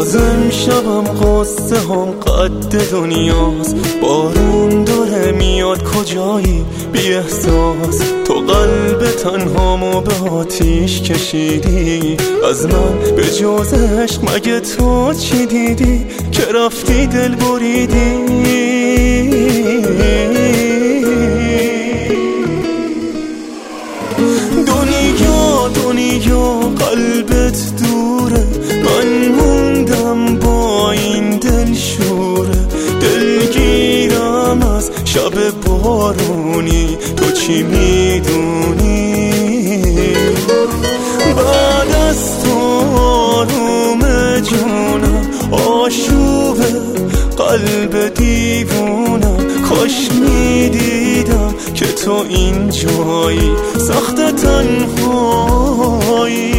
بازم شبم قصه هم قد دنیاست. بارون داره میاد کجایی بی احساس، تو قلب تنهامو به آتیش کشیدی. از من به جز عشق مگه تو چی دیدی که رفتی دل بریدی؟ دنیا قلبت دوره، من موندم با این دل شوره. دلگیرم از شب بارونی، تو چی میدونی؟ بعد از تو آروم جونم، آشوب قلب دیوونم. کاش میدیدم که تو این جایی، سخت تنهایی.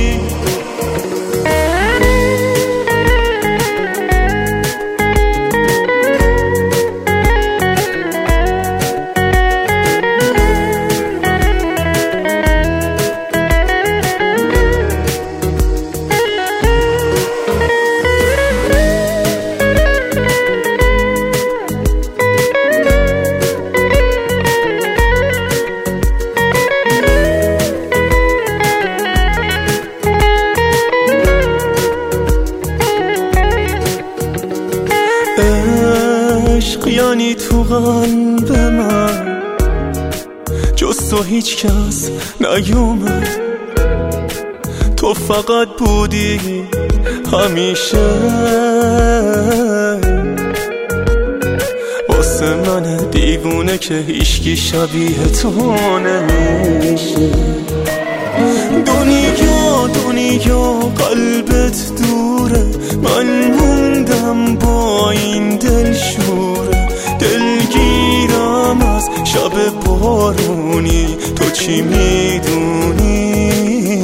عشق یعنی تو قلب من جز تو هیچ کس نیومد. تو فقط بودی همیشه، واسه من دیوونه که هیچکی شبیه تو نمیشه. دنیا قلبت دوره، من موندم با این دل شوره. دلگیرم از شب بارونی، تو چی میدونی؟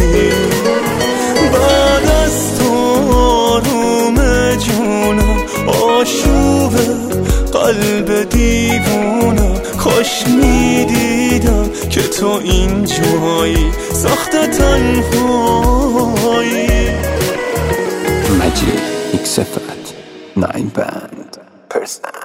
بعد از تو آروم جونم، آشوب قلب دیوونم. کاش میدیدم که تو این جایی، سخت تنهایی. Magic X9 Band %